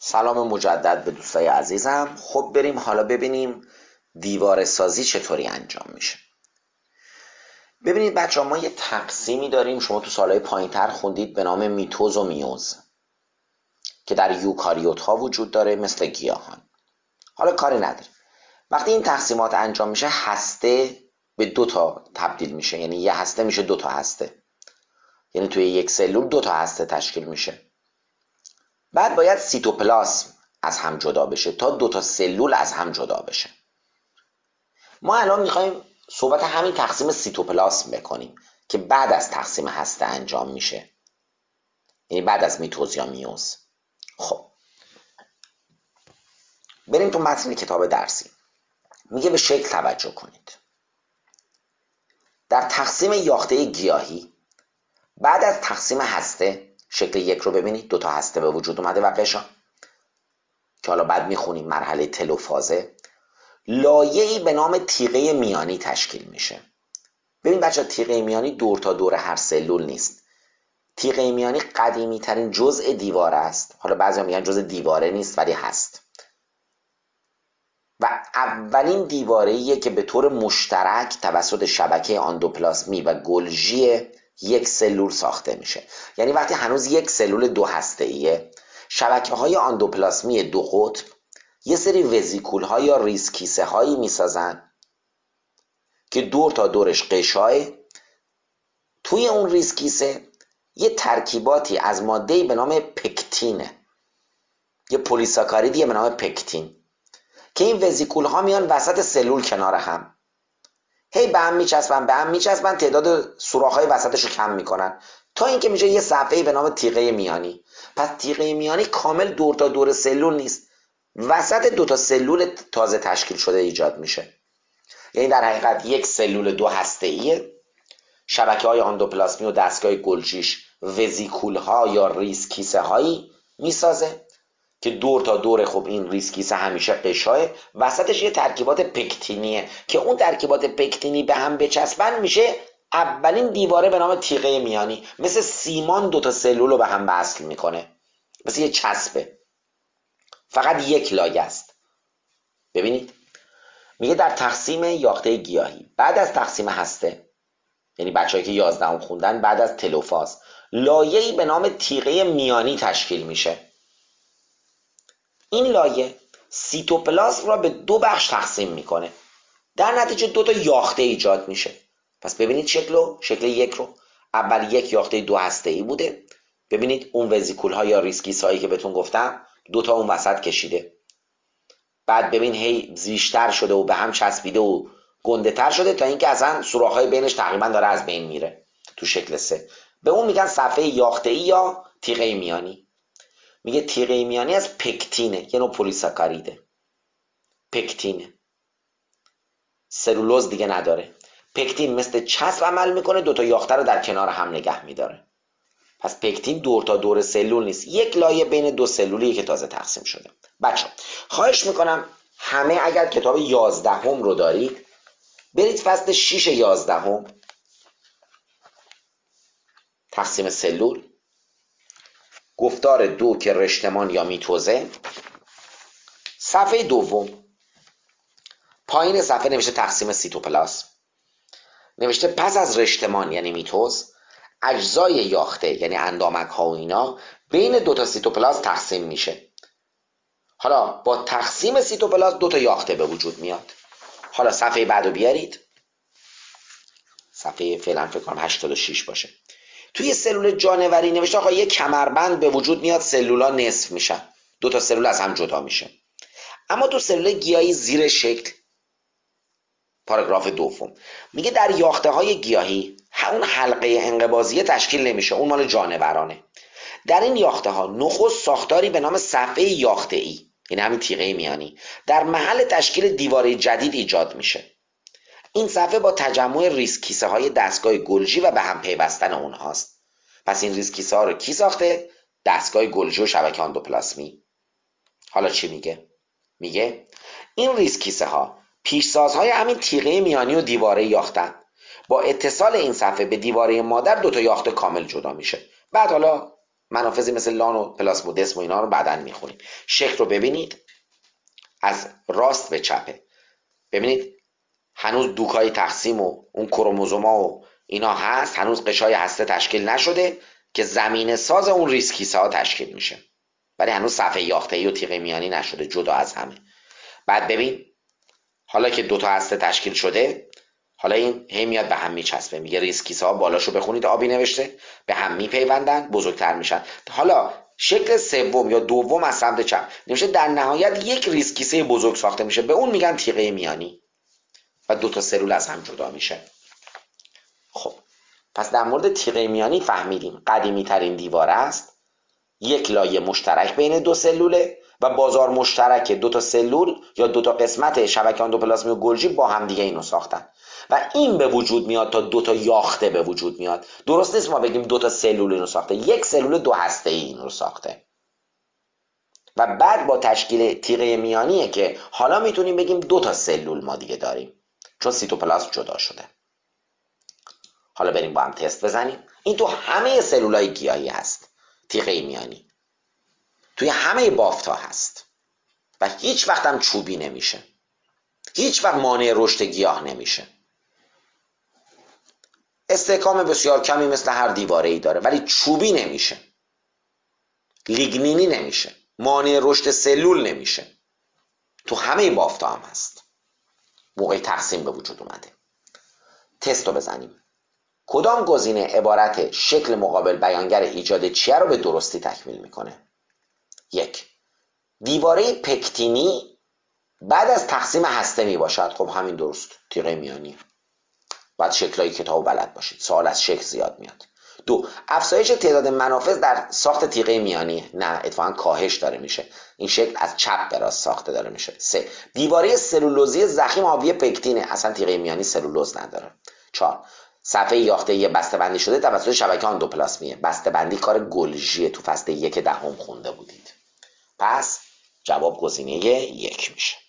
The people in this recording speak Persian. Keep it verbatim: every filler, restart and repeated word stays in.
سلام مجدد به دوستای عزیزم. خب بریم حالا ببینیم دیواره سازی چطوری انجام میشه. ببینید بچه ها، ما یه تقسیمی داریم، شما تو سالهای پایین تر خوندید، به نام میتوز و میوز که در یوکاریوت ها وجود داره مثل گیاهان. حالا کاری نداره، وقتی این تقسیمات انجام میشه هسته به دو تا تبدیل میشه، یعنی یه هسته میشه دو تا هسته، یعنی توی یک سلول دو تا هسته تشکیل میشه. بعد باید سیتوپلاسم از هم جدا بشه تا دو تا سلول از هم جدا بشه. ما الان میخوایم صحبت همین تقسیم سیتوپلاسم بکنیم که بعد از تقسیم هسته انجام میشه، یعنی بعد از میتوز یا میوز. خب بریم تو متن کتاب درسی. میگه به شکل توجه کنید. در تقسیم یاخته گیاهی بعد از تقسیم هسته، شکل یک رو ببینید، دو تا هسته به وجود اومده و قشا که حالا بعد میخونیم مرحله تلوفازه، لایه‌ای به نام تیغه میانی تشکیل میشه. ببین بچه، تیغه میانی دور تا دور هر سلول نیست. تیغه میانی قدیمی ترین جزء دیواره است. حالا بعضی میگن جزء دیواره نیست ولی هست، و اولین دیواره‌ایه که به طور مشترک توسط شبکه اندوپلاسمی و گلژی یک سلول ساخته میشه. یعنی وقتی هنوز یک سلول دو هسته‌ایه، شبکه‌های اندوپلاسمی دو قطب یه سری وزیکول ها یا ریسکیسه هایی میسازن که دور تا دورش قشای، توی اون ریسکیسه یه ترکیباتی از ماده‌ای به نام پکتینه، یه پلیساکاریدیه به نام پکتین، که این وزیکول ها میان وسط سلول کنار هم، هی به هم میچسبن به هم میچسبن تعداد سوراخ های وسطش رو کم میکنن تا اینکه میشه یه صفحه‌ای به نام تیغه میانی. پس تیغه میانی کامل دور تا دور سلول نیست، وسط دو تا سلول تازه تشکیل شده ایجاد میشه. یعنی در حقیقت یک سلول دو هسته‌ایه، شبکه‌های اندوپلاسمی و دستگاه گلژیش وزیکول ها یا ریسکیسه هایی میسازه که دور تا دور خب این ریسکیسه همیشه قشای، وسطش یه ترکیبات پکتینیه که اون ترکیبات پکتینی به هم بچسبن میشه اولین دیواره به نام تیغه میانی. مثل سیمان دو تا سلول رو به هم وصل میکنه، مثل یه چسبه، فقط یک لایه است. ببینید میگه در تقسیم یاخته گیاهی بعد از تقسیم هسته، یعنی بچه‌ای که یازدهم خوندن، بعد از تلوفاز لایه‌ای به نام تیغه میانی تشکیل میشه. این لایه سیتوپلاسم را به دو بخش تقسیم میکنه، در نتیجه دو تا یاخته ایجاد میشه. پس ببینید شکلو شکل یک رو، اول یک یاخته دو هسته‌ای بوده، ببینید اون وزیکول ها یا ریسکیس هایی که بهتون گفتم دو تا اون وسط کشیده، بعد ببین هی زیشتر شده و به هم چسبیده و گنده تر شده تا اینکه اصلا سوراخ های بینش تقریبا داره از بین میره تو شکل سه. به اون میگن صفحه یاخته ای یا تیغه میانی. میگه تیغه میانی از پکتینه، یه نوع پلیساکاریده، پکتینه، سلولوز دیگه نداره. پکتین مثل چسب عمل میکنه، دوتا یاخته رو در کنار هم نگه میداره. پس پکتین دور تا دور سلول نیست، یک لایه بین دو سلولیه که تازه تقسیم شده. بچه خواهش میکنم همه اگر کتاب یازدهم رو دارید برید فصل شیش یازدهم، تقسیم سلول، گفتار دو که رشتمان یا میتوزه، صفحه دوم، پایین صفحه نوشته تقسیم سیتوپلاسم، نوشته پس از رشتمان یعنی میتوز اجزای یاخته یعنی اندامک ها و اینا بین دو تا سیتوپلاسم تقسیم میشه. حالا با تقسیم سیتوپلاسم دو تا یاخته به وجود میاد. حالا صفحه بعدو بیارید، صفحه فعلا فکر کنم هشتاد و شش باشه. توی سلول جانوری نوشته آقا یه کمربند به وجود میاد، سلولا نصف میشن، دو تا سلول از هم جدا میشه. اما تو سلول گیاهی زیر شکل، پاراگراف دوم، میگه در یاخته های گیاهی اون حلقه انقباضیه تشکیل نمیشه، اون مال جانورانه. در این یاخته ها نخست ساختاری به نام صفحه یاخته ای، یعنی همین تیغه میانی، در محل تشکیل دیواره جدید ایجاد میشه. این صفحه با تجمع ریسکیسه های دستگاه گلژی و به هم پیوستن اونهاست. پس این ریسکیسه ها رو کی ساخته؟ دستگاه گلژی و شبکه اندوپلاسمی. حالا چی میگه؟ میگه این ریسکیسه ها پیشسازهای همین تیغه میانی و دیواره یاختن. با اتصال این صفحه به دیواره مادر دو تا یاخته کامل جدا میشه. بعد حالا منافذی مثل لان و پلاسمودسم و اینا رو بعداً میخونیم. شکل رو ببینید از راست به چپه. ببینید هنوز دوکای تقسیم و اون کروموزوما و اینا هست، هنوز قشای هسته تشکیل نشده که زمینه ساز اون ریسکیسه ها تشکیل میشه، ولی هنوز صفحه یافته‌ای و تیغه میانی نشده جدا از همه. بعد ببین حالا که دوتا هسته تشکیل شده، حالا این هی میاد به هم میچسبه، میگه ریسکیسه ها بالاشو بخونید آبی نوشته به هم میپیوندن بزرگتر میشن. حالا شکل سوم یا دوم از سمت چپ نمیشه در نهایت یک ریسکیسه بزرگ ساخته میشه، به اون میگن تیغه میانی و دو تا سلول از هم جدا میشه. خب پس در مورد تیغه میانی فهمیدیم قدیمی ترین دیواره است، یک لایه مشترک بین دو سلوله و بازار مشترک دو تا سلول یا دو تا قسمت شبکه اندوپلاسمی و گلژی با هم دیگه اینو ساختن و این به وجود میاد تا دو تا یاخته به وجود میاد. درست نیست ما بگیم دو تا سلول اینو ساخته، یک سلول دو هسته ای اینو ساخته و بعد با تشکیل تیغه میانیه که حالا میتونیم بگیم دو تا سلول ما دیگه داریم چون سیتوپلاسم جدا شده. حالا بریم با هم تست بزنیم. این تو همه سلولای گیاهی هست، تیغه میانی توی همه بافت‌ها هست و هیچ وقت هم چوبی نمیشه، هیچ وقت مانع رشد گیاه نمیشه. استحکام بسیار کمی مثل هر دیواره ای داره ولی چوبی نمیشه، لیگنینی نمیشه، مانع رشد سلول نمیشه. تو همه بافت‌ها هم هست. موقع تقسیم به وجود اومده. تستو بزنیم. کدام گزینه عبارت شکل مقابل بیانگر ایجاد چیه رو به درستی تکمیل میکنه؟ یک، دیواره پکتینی بعد از تقسیم هسته می باشد. خب همین درست، تیغه میانی. باید شکلای کتابو بلد باشید، سوال از شکل زیاد میاد. دو، افزایش تعداد منافذ در ساخت تیغه میانی. نه، اتفاقا کاهش داره میشه، این شکل از چپ به راست ساخته داره میشه. سه، دیواره سلولوزی ضخیم حاوی پکتینه، اصلا تیغه میانی سلولوز نداره. چهار، صفحه یافته‌ای بسته‌بندی شده توسط شبکه اندوپلاسمیه. بسته‌بندی کار گلژیه، تو فصل یک دهم خونده بودید. پس جواب گزینه یک میشه.